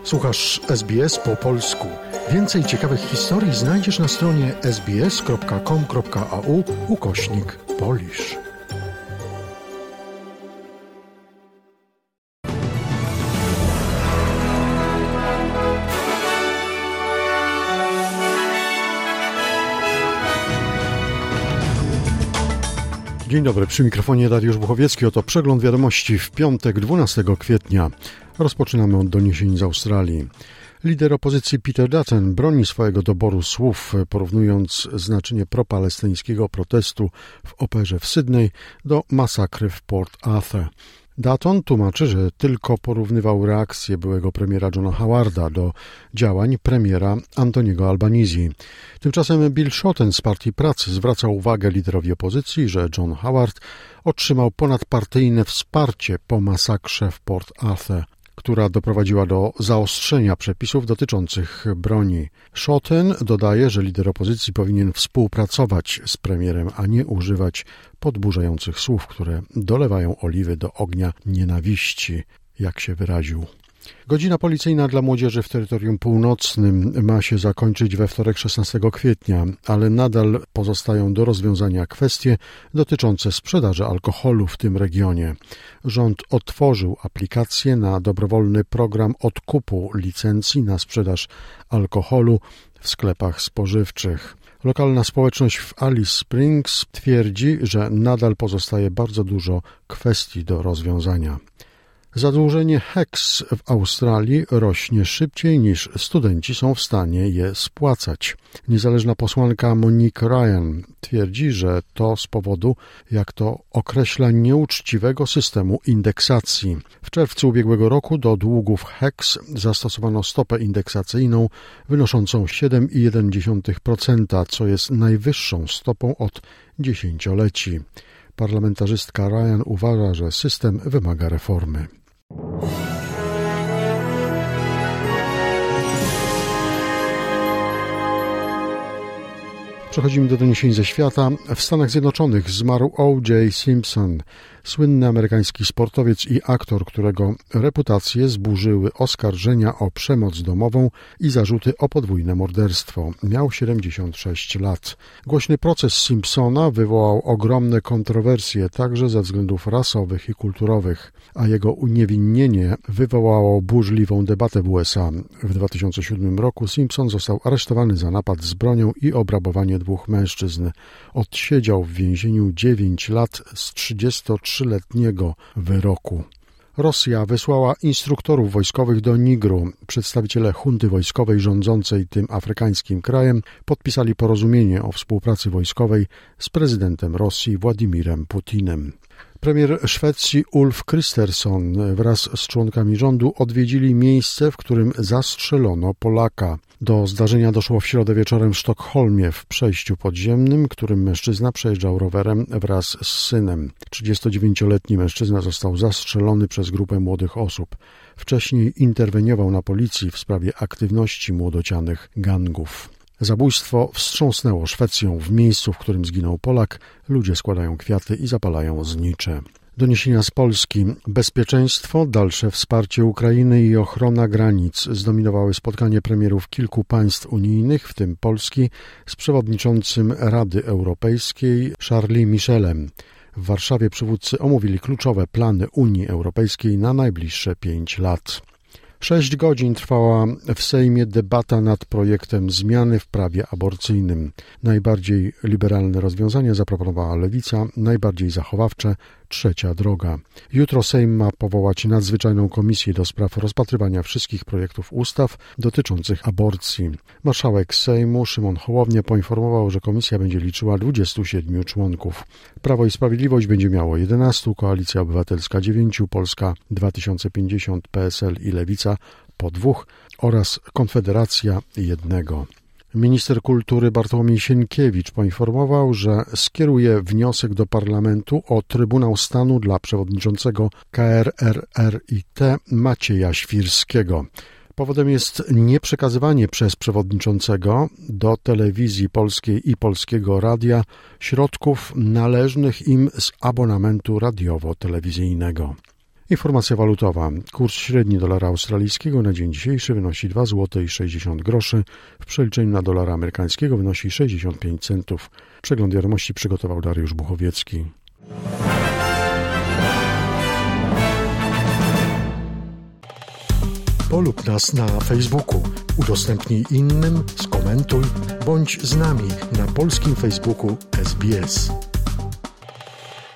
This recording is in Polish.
Słuchasz SBS po polsku. Więcej ciekawych historii znajdziesz na stronie sbs.com.au/Polish. Dzień dobry, przy mikrofonie Dariusz Buchowiecki. Oto przegląd wiadomości w piątek 12 kwietnia. Rozpoczynamy od doniesień z Australii. Lider opozycji Peter Dutton broni swojego doboru słów, porównując znaczenie propalestyńskiego protestu w operze w Sydney do masakry w Port Arthur. Dutton tłumaczy, że tylko porównywał reakcję byłego premiera Johna Howarda do działań premiera Antoniego Albanese. Tymczasem Bill Shorten z Partii Pracy zwraca uwagę liderowi opozycji, że John Howard otrzymał ponadpartyjne wsparcie po masakrze w Port Arthur, która doprowadziła do zaostrzenia przepisów dotyczących broni. Shorten dodaje, że lider opozycji powinien współpracować z premierem, a nie używać podburzających słów, które dolewają oliwy do ognia nienawiści, jak się wyraził. Godzina policyjna dla młodzieży w terytorium północnym ma się zakończyć we wtorek 16 kwietnia, ale nadal pozostają do rozwiązania kwestie dotyczące sprzedaży alkoholu w tym regionie. Rząd otworzył aplikację na dobrowolny program odkupu licencji na sprzedaż alkoholu w sklepach spożywczych. Lokalna społeczność w Alice Springs twierdzi, że nadal pozostaje bardzo dużo kwestii do rozwiązania. Zadłużenie HECS w Australii rośnie szybciej niż studenci są w stanie je spłacać. Niezależna posłanka Monique Ryan twierdzi, że to z powodu, jak to określa, nieuczciwego systemu indeksacji. W czerwcu ubiegłego roku do długów HECS zastosowano stopę indeksacyjną wynoszącą 7,1%, co jest najwyższą stopą od dziesięcioleci. Parlamentarzystka Ryan uważa, że system wymaga reformy. Przechodzimy do doniesień ze świata. W Stanach Zjednoczonych zmarł O.J. Simpson, słynny amerykański sportowiec i aktor, którego reputację zburzyły oskarżenia o przemoc domową i zarzuty o podwójne morderstwo. Miał 76 lat. Głośny proces Simpsona wywołał ogromne kontrowersje, także ze względów rasowych i kulturowych, a jego uniewinnienie wywołało burzliwą debatę w USA. W 2007 roku Simpson został aresztowany za napad z bronią i obrabowanie 2 mężczyzn. Odsiedział w więzieniu 9 lat z 33-letniego wyroku. Rosja wysłała instruktorów wojskowych do Nigru. Przedstawiciele junty wojskowej rządzącej tym afrykańskim krajem podpisali porozumienie o współpracy wojskowej z prezydentem Rosji Władimirem Putinem. Premier Szwecji Ulf Kristersson wraz z członkami rządu odwiedzili miejsce, w którym zastrzelono Polaka. Do zdarzenia doszło w środę wieczorem w Sztokholmie w przejściu podziemnym, którym mężczyzna przejeżdżał rowerem wraz z synem. 39-letni mężczyzna został zastrzelony przez grupę młodych osób. Wcześniej interweniował na policji w sprawie aktywności młodocianych gangów. Zabójstwo wstrząsnęło Szwecją. W miejscu, w którym zginął Polak, ludzie składają kwiaty i zapalają znicze. Doniesienia z Polski. Bezpieczeństwo, dalsze wsparcie Ukrainy i ochrona granic zdominowały spotkanie premierów kilku państw unijnych, w tym Polski, z przewodniczącym Rady Europejskiej Charlesem Michelem. W Warszawie przywódcy omówili kluczowe plany Unii Europejskiej na najbliższe 5 lat. 6 godzin trwała w Sejmie debata nad projektem zmiany w prawie aborcyjnym. Najbardziej liberalne rozwiązania zaproponowała Lewica, najbardziej zachowawcze Trzecia Droga. Jutro Sejm ma powołać nadzwyczajną komisję do spraw rozpatrywania wszystkich projektów ustaw dotyczących aborcji. Marszałek Sejmu Szymon Hołownia poinformował, że komisja będzie liczyła 27 członków. Prawo i Sprawiedliwość będzie miało 11, Koalicja Obywatelska 9, Polska 2050, PSL i Lewica po 2 oraz Konfederacja 1. Minister kultury Bartłomiej Sienkiewicz poinformował, że skieruje wniosek do parlamentu o Trybunał Stanu dla przewodniczącego KRRRiT Macieja Świrskiego. Powodem jest nieprzekazywanie przez przewodniczącego do Telewizji Polskiej i Polskiego Radia środków należnych im z abonamentu radiowo-telewizyjnego. Informacja walutowa. Kurs średni dolara australijskiego na dzień dzisiejszy wynosi 2,60 zł. W przeliczeniu na dolara amerykańskiego wynosi 65 centów. Przegląd wiadomości przygotował Dariusz Buchowiecki. Polub nas na Facebooku, udostępnij innym, skomentuj, bądź z nami na polskim Facebooku SBS.